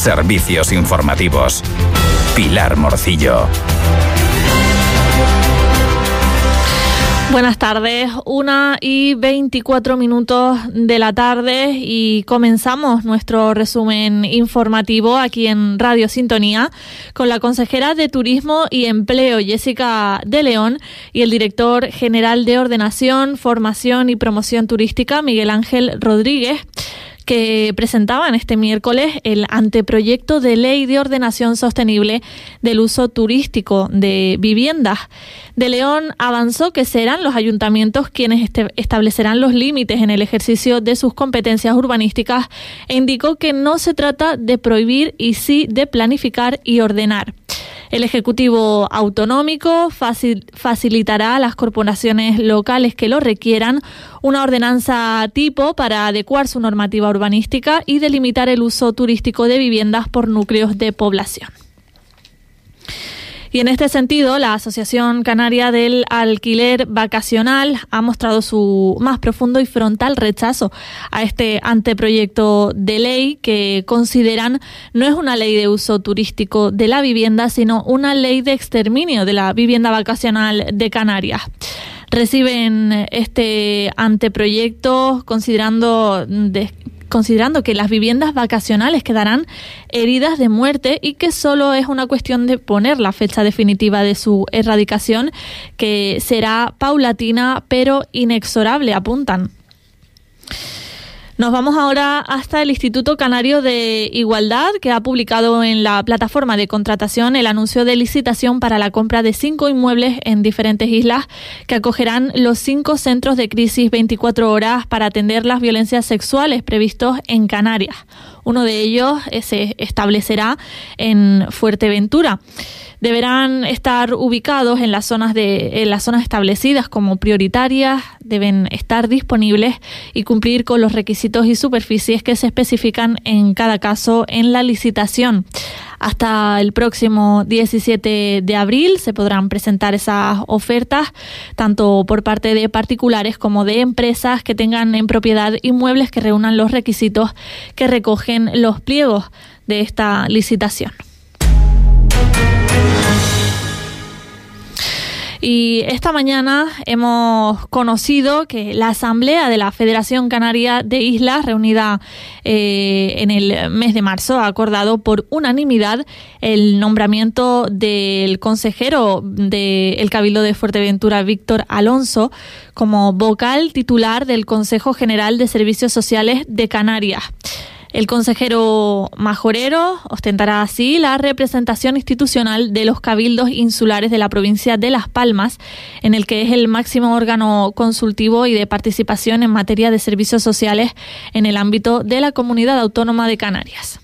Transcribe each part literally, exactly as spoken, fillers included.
Servicios informativos. Pilar Morcillo. Buenas tardes, una y veinticuatro minutos de la tarde y comenzamos nuestro resumen informativo aquí en Radio Sintonía con la consejera de Turismo y Empleo, Jessica de León, y el director general de Ordenación, Formación y Promoción Turística, Miguel Ángel Rodríguez, que presentaban este miércoles el anteproyecto de ley de ordenación sostenible del uso turístico de viviendas. De León avanzó que serán los ayuntamientos quienes este, establecerán los límites en el ejercicio de sus competencias urbanísticas e indicó que no se trata de prohibir y sí de planificar y ordenar. El Ejecutivo Autonómico facil, facilitará a las corporaciones locales que lo requieran una ordenanza tipo para adecuar su normativa urbanística y delimitar el uso turístico de viviendas por núcleos de población. Y en este sentido, la Asociación Canaria del Alquiler Vacacional ha mostrado su más profundo y frontal rechazo a este anteproyecto de ley que consideran no es una ley de uso turístico de la vivienda, sino una ley de exterminio de la vivienda vacacional de Canarias. Reciben este anteproyecto considerando de, considerando que las viviendas vacacionales quedarán heridas de muerte y que solo es una cuestión de poner la fecha definitiva de su erradicación, que será paulatina pero inexorable, apuntan. Nos vamos ahora hasta el Instituto Canario de Igualdad, que ha publicado en la plataforma de contratación el anuncio de licitación para la compra de cinco inmuebles en diferentes islas que acogerán los cinco centros de crisis veinticuatro horas para atender las violencias sexuales previstos en Canarias. Uno de ellos se establecerá en Fuerteventura. Deberán estar ubicados en las zonas de en las zonas establecidas como prioritarias, deben estar disponibles y cumplir con los requisitos y superficies que se especifican en cada caso en la licitación. Hasta el próximo diecisiete de abril se podrán presentar esas ofertas, tanto por parte de particulares como de empresas que tengan en propiedad inmuebles que reúnan los requisitos que recogen los pliegos de esta licitación. Y esta mañana hemos conocido que la Asamblea de la Federación Canaria de Islas, reunida eh, en el mes de marzo, ha acordado por unanimidad el nombramiento del consejero del Cabildo de Fuerteventura, Víctor Alonso, como vocal titular del Consejo General de Servicios Sociales de Canarias. El consejero majorero ostentará así la representación institucional de los cabildos insulares de la provincia de Las Palmas, en el que es el máximo órgano consultivo y de participación en materia de servicios sociales en el ámbito de la Comunidad Autónoma de Canarias.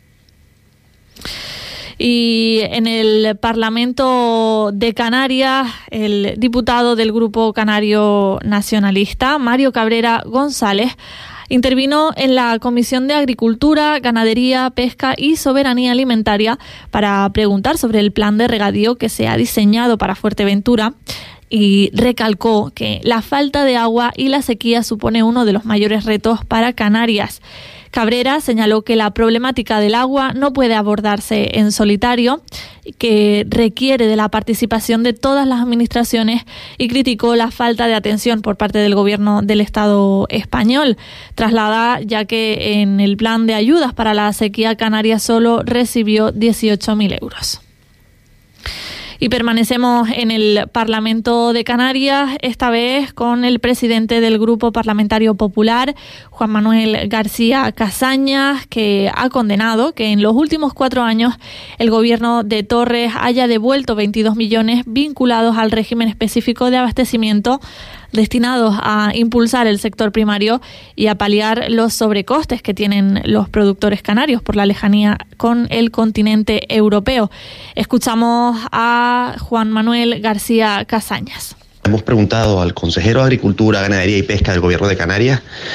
Y en el Parlamento de Canarias, el diputado del Grupo Canario Nacionalista, Mario Cabrera González, intervino en la Comisión de Agricultura, Ganadería, Pesca y Soberanía Alimentaria para preguntar sobre el plan de regadío que se ha diseñado para Fuerteventura y recalcó que la falta de agua y la sequía supone uno de los mayores retos para Canarias. Cabrera señaló que la problemática del agua no puede abordarse en solitario, que requiere de la participación de todas las administraciones y criticó la falta de atención por parte del gobierno del Estado español, trasladada ya que en el plan de ayudas para la sequía Canarias solo recibió dieciocho mil euros. Y permanecemos en el Parlamento de Canarias, esta vez con el presidente del Grupo Parlamentario Popular, Juan Manuel García Casañas, que ha condenado que en los últimos cuatro años el gobierno de Torres haya devuelto veintidós millones vinculados al régimen específico de abastecimiento destinados a impulsar el sector primario y a paliar los sobrecostes que tienen los productores canarios por la lejanía con el continente europeo. Escuchamos a Juan Manuel García Casañas. Hemos preguntado al consejero de Agricultura, Ganadería y Pesca del Gobierno de Canarias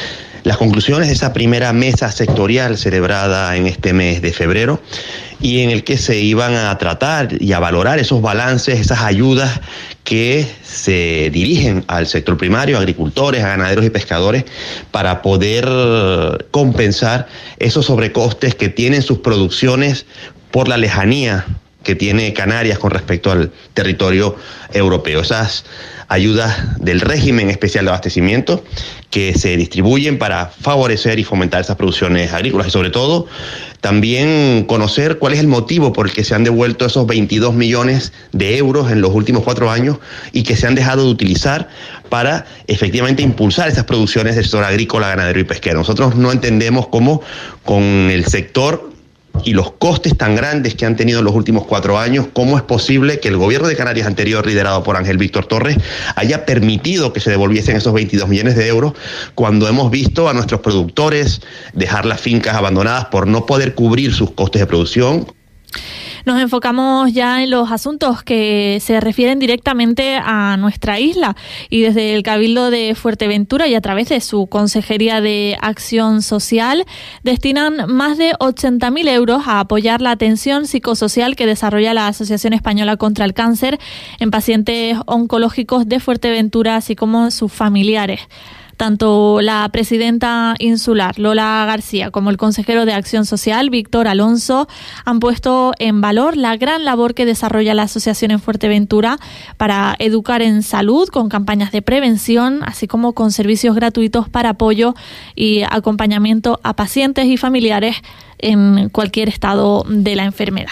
las conclusiones de esa primera mesa sectorial celebrada en este mes de febrero y en el que se iban a tratar y a valorar esos balances, esas ayudas que se dirigen al sector primario, a agricultores, a ganaderos y pescadores, para poder compensar esos sobrecostes que tienen sus producciones por la lejanía que tiene Canarias con respecto al territorio europeo. Esas ayudas del régimen especial de abastecimiento que se distribuyen para favorecer y fomentar esas producciones agrícolas y sobre todo también conocer cuál es el motivo por el que se han devuelto esos veintidós millones de euros en los últimos cuatro años y que se han dejado de utilizar para efectivamente impulsar esas producciones del sector agrícola, ganadero y pesquero. Nosotros no entendemos cómo con el sector y los costes tan grandes que han tenido en los últimos cuatro años, ¿cómo es posible que el gobierno de Canarias anterior, liderado por Ángel Víctor Torres, haya permitido que se devolviesen esos veintidós millones de euros cuando hemos visto a nuestros productores dejar las fincas abandonadas por no poder cubrir sus costes de producción? Nos enfocamos ya en los asuntos que se refieren directamente a nuestra isla y desde el Cabildo de Fuerteventura y a través de su Consejería de Acción Social destinan más de ochenta mil euros a apoyar la atención psicosocial que desarrolla la Asociación Española contra el Cáncer en pacientes oncológicos de Fuerteventura, así como sus familiares. Tanto la presidenta insular, Lola García, como el consejero de Acción Social, Víctor Alonso, han puesto en valor la gran labor que desarrolla la asociación en Fuerteventura para educar en salud con campañas de prevención, así como con servicios gratuitos para apoyo y acompañamiento a pacientes y familiares en cualquier estado de la enfermedad.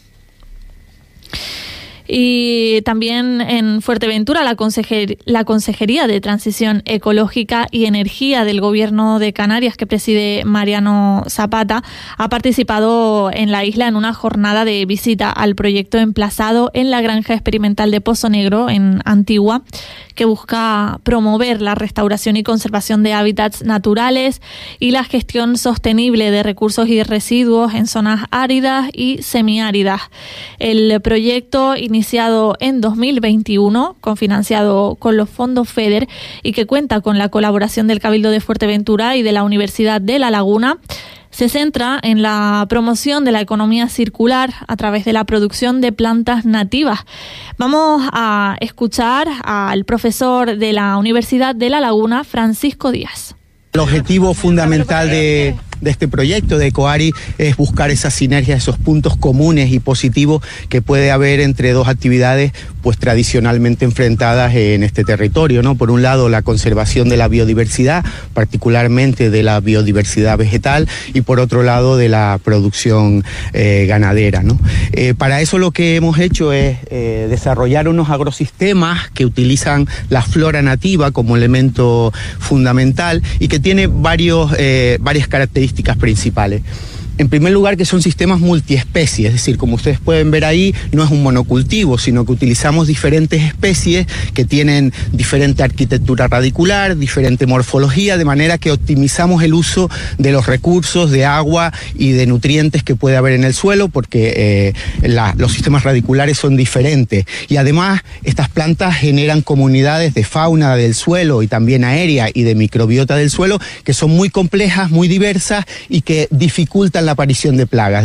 Y también en Fuerteventura, la, consejer, la Consejería de Transición Ecológica y Energía del Gobierno de Canarias, que preside Mariano Zapata, ha participado en la isla en una jornada de visita al proyecto emplazado en la Granja Experimental de Pozo Negro, en Antigua, que busca promover la restauración y conservación de hábitats naturales y la gestión sostenible de recursos y residuos en zonas áridas y semiáridas. El proyecto iniciado en dos mil veintiuno, cofinanciado con los fondos FEDER y que cuenta con la colaboración del Cabildo de Fuerteventura y de la Universidad de La Laguna, se centra en la promoción de la economía circular a través de la producción de plantas nativas. Vamos a escuchar al profesor de la Universidad de La Laguna, Francisco Díaz. El objetivo fundamental de, de este proyecto de EcoAri es buscar esa sinergia, esos puntos comunes y positivos que puede haber entre dos actividades pues tradicionalmente enfrentadas en este territorio, ¿no? Por un lado, la conservación de la biodiversidad, particularmente de la biodiversidad vegetal, y por otro lado, de la producción eh, ganadera, ¿no? Eh, para eso lo que hemos hecho es eh, desarrollar unos agrosistemas que utilizan la flora nativa como elemento fundamental y que tiene varios, eh, varias características principales. En primer lugar, que son sistemas multiespecies, es decir, como ustedes pueden ver ahí, no es un monocultivo, sino que utilizamos diferentes especies que tienen diferente arquitectura radicular, diferente morfología, de manera que optimizamos el uso de los recursos de agua y de nutrientes que puede haber en el suelo, porque eh, la, los sistemas radiculares son diferentes. Y además, estas plantas generan comunidades de fauna del suelo y también aérea y de microbiota del suelo, que son muy complejas, muy diversas y que dificultan la aparición de plagas.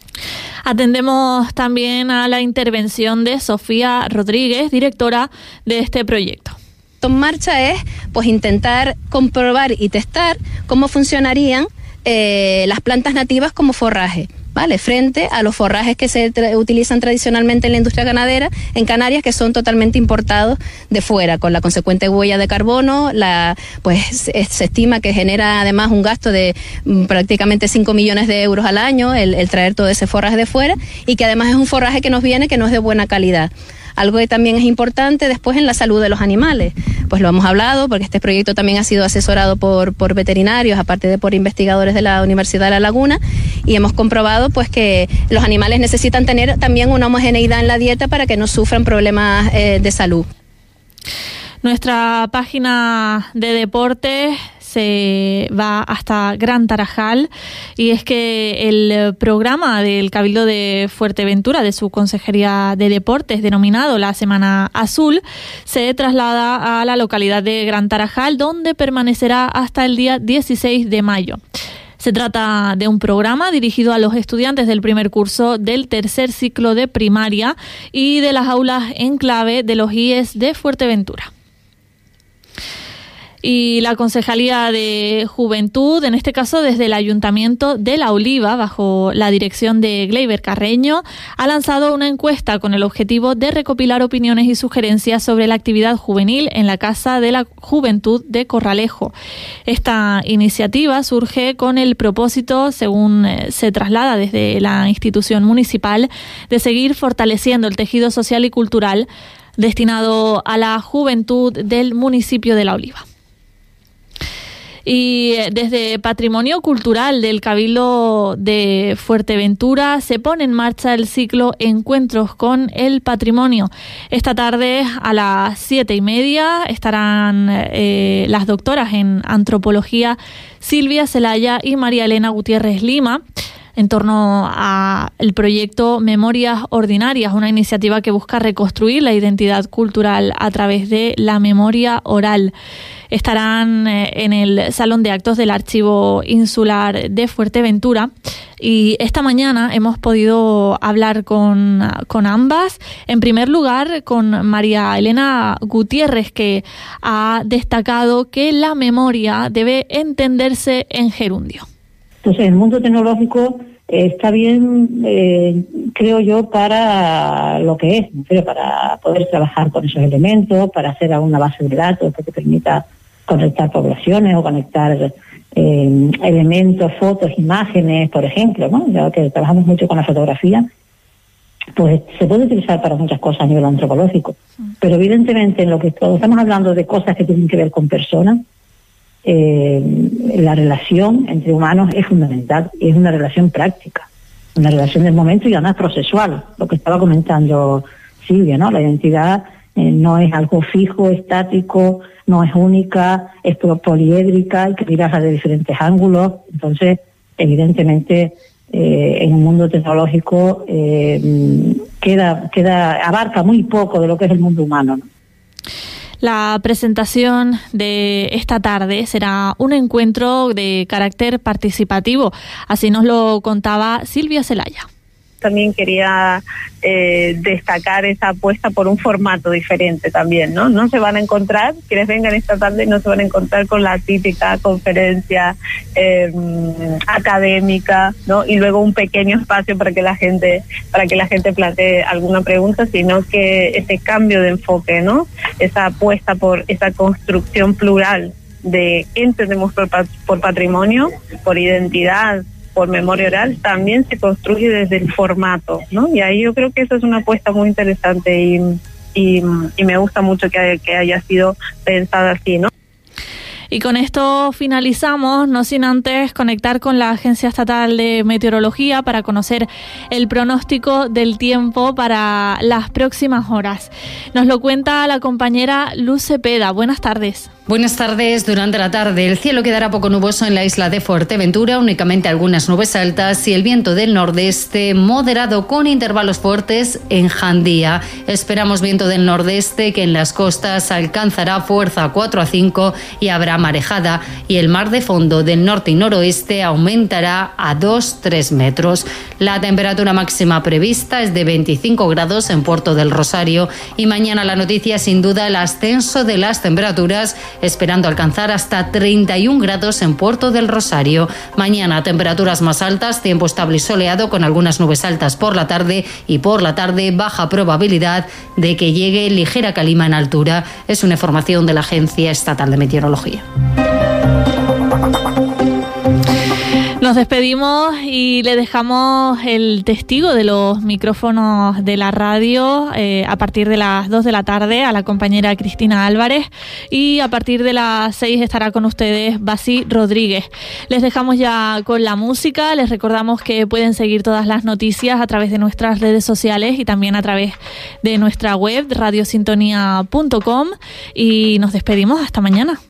Atendemos también a la intervención de Sofía Rodríguez, directora de este proyecto. En marcha es pues intentar comprobar y testar cómo funcionarían eh, las plantas nativas como forraje, ¿vale? Frente a los forrajes que se tra- utilizan tradicionalmente en la industria ganadera en Canarias, que son totalmente importados de fuera, con la consecuente huella de carbono. La, pues se, se estima que genera además un gasto de mm, prácticamente cinco millones de euros al año el, el traer todo ese forraje de fuera, y que además es un forraje que nos viene que no es de buena calidad. Algo que también es importante después en la salud de los animales, pues lo hemos hablado porque este proyecto también ha sido asesorado por, por veterinarios, aparte de por investigadores de la Universidad de La Laguna, y hemos comprobado pues que los animales necesitan tener también una homogeneidad en la dieta para que no sufran problemas eh, de salud. Nuestra página de deportes se va hasta Gran Tarajal, y es que el programa del Cabildo de Fuerteventura, de su Consejería de Deportes, denominado la Semana Azul, se traslada a la localidad de Gran Tarajal, donde permanecerá hasta el día dieciséis de mayo. Se trata de un programa dirigido a los estudiantes del primer curso del tercer ciclo de primaria y de las aulas en clave de los I E S de Fuerteventura. Y la Concejalía de Juventud, en este caso desde el Ayuntamiento de La Oliva, bajo la dirección de Gleyber Carreño, ha lanzado una encuesta con el objetivo de recopilar opiniones y sugerencias sobre la actividad juvenil en la Casa de la Juventud de Corralejo. Esta iniciativa surge con el propósito, según se traslada desde la institución municipal, de seguir fortaleciendo el tejido social y cultural destinado a la juventud del municipio de La Oliva. Y desde Patrimonio Cultural del Cabildo de Fuerteventura se pone en marcha el ciclo Encuentros con el Patrimonio. Esta tarde a las siete y media estarán eh, las doctoras en antropología Silvia Celaya y María Elena Gutiérrez Lima en torno al proyecto Memorias Ordinarias, una iniciativa que busca reconstruir la identidad cultural a través de la memoria oral. Estarán en el Salón de Actos del Archivo Insular de Fuerteventura, y esta mañana hemos podido hablar con, con ambas. En primer lugar, con María Elena Gutiérrez, que ha destacado que la memoria debe entenderse en gerundio. Entonces, el mundo tecnológico eh, está bien, eh, creo yo, para lo que es, ¿no? Para poder trabajar con esos elementos, para hacer alguna base de datos que te permita conectar poblaciones o conectar eh, elementos, fotos, imágenes, por ejemplo, ¿no? Ya que trabajamos mucho con la fotografía, pues se puede utilizar para muchas cosas a nivel antropológico. Pero evidentemente, en lo que cuando estamos hablando de cosas que tienen que ver con personas, Eh, la relación entre humanos es fundamental, y es una relación práctica, una relación del momento y además procesual, lo que estaba comentando Silvia, ¿no? La identidad eh, no es algo fijo, estático, no es única, es poliédrica, hay que mirarla de diferentes ángulos. Entonces, evidentemente, eh, en un mundo tecnológico eh, queda, queda, abarca muy poco de lo que es el mundo humano, ¿no? La presentación de esta tarde será un encuentro de carácter participativo, así nos lo contaba Silvia Celaya. También quería eh, destacar esa apuesta por un formato diferente también, ¿no? No se van a encontrar, quienes vengan esta tarde no se van a encontrar con la típica conferencia eh, académica, ¿no? Y luego un pequeño espacio para que la gente, para que la gente plantee alguna pregunta, sino que ese cambio de enfoque, ¿no? Esa apuesta por esa construcción plural de qué entendemos por, por patrimonio, por identidad, por memoria oral, también se construye desde el formato, ¿no? Y ahí yo creo que eso es una apuesta muy interesante y, y, y me gusta mucho que haya, que haya sido pensada así, ¿no? Y con esto finalizamos, no sin antes conectar con la Agencia Estatal de Meteorología para conocer el pronóstico del tiempo para las próximas horas. Nos lo cuenta la compañera Luz Cepeda. Buenas tardes. Buenas tardes. Durante la tarde el cielo quedará poco nuboso en la isla de Fuerteventura, únicamente algunas nubes altas y el viento del nordeste moderado con intervalos fuertes en Jandía. Esperamos viento del nordeste que en las costas alcanzará fuerza cuatro a cinco y habrá marejada, y el mar de fondo del norte y noroeste aumentará a dos a tres metros. La temperatura máxima prevista es de veinticinco grados en Puerto del Rosario, y mañana la noticia sin duda el ascenso de las temperaturas, esperando alcanzar hasta treinta y un grados en Puerto del Rosario. Mañana temperaturas más altas, tiempo estable y soleado con algunas nubes altas por la tarde, y por la tarde baja probabilidad de que llegue ligera calima en altura. Es una información de la Agencia Estatal de Meteorología. Nos despedimos y le dejamos el testigo de los micrófonos de la radio eh, a partir de las dos de la tarde a la compañera Cristina Álvarez, y a partir de las seis estará con ustedes Basi Rodríguez. Les dejamos ya con la música, les recordamos que pueden seguir todas las noticias a través de nuestras redes sociales y también a través de nuestra web radiosintonía punto com, y nos despedimos hasta mañana.